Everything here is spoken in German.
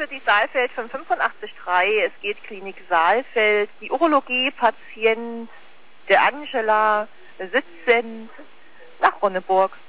die Saalfeld 585.3. Es geht Klinik Saalfeld. Die Urologie, Patient der Angela, sitzend nach Ronneburg.